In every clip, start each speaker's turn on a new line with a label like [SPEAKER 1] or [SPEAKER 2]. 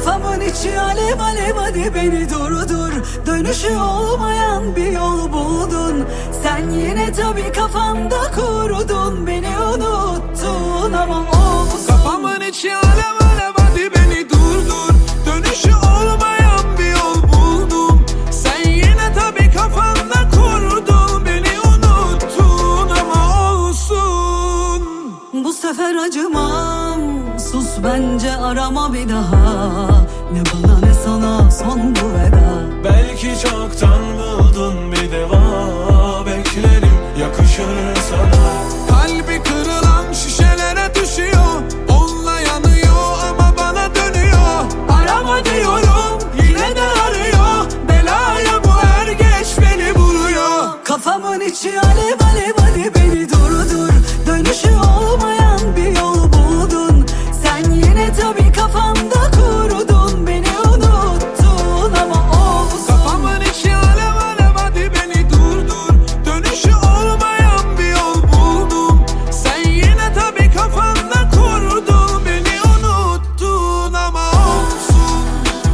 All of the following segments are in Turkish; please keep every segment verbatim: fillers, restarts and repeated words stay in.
[SPEAKER 1] Kafamın içi alev alev, hadi beni durdur. Dönüşü olmayan bir yol buldun. Sen yine tabii kafamda kurudun. Beni unuttun ama olsun.
[SPEAKER 2] Kafamın içi alev alev, hadi beni durdur. Dönüşü olmayan bir yol buldum. Sen yine tabii kafamda kurudun. Beni unuttun ama olsun.
[SPEAKER 1] Bu sefer acımam, sus bence, arama bir daha. Ne bana ne sana son bu veda.
[SPEAKER 2] Belki çoktan buldun bir deva. Beklerim, yakışır sana. Kalbi kırılan şişelere düşüyor. Onunla yanıyor ama bana dönüyor. Arama diyorum, yine de arıyor. Belaya bu er geç beni buluyor.
[SPEAKER 1] Kafamın içi alev alev, hadi beni durdur. Dönüşü olmayan bir yol buldun. Sen yine tabii kafamda kurudun. Beni unuttun ama olsun.
[SPEAKER 2] Kafamın içi alev alev, hadi beni durdur. Dönüşü olmayan bir yol buldum. Sen yine tabii kafamda kurudun. Beni unuttun ama olsun.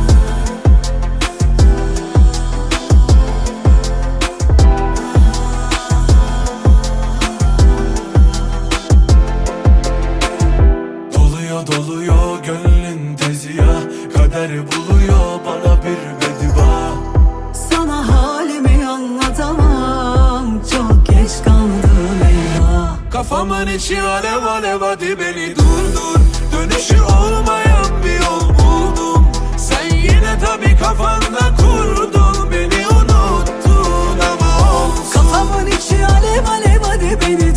[SPEAKER 2] Doluyor doluyor gönlün tezi ya. Kader buluyor bana bir beddua.
[SPEAKER 1] Sana halimi anlatamam, çok geç kaldın eyvah.
[SPEAKER 2] Kafamın içi alev alev, hadi beni durdur. Dönüşü olmayan bir yol buldum. Sen yine tabii kafanda kurdun. Beni unuttun ama olsun.
[SPEAKER 1] Kafamın içi alev alev, hadi beni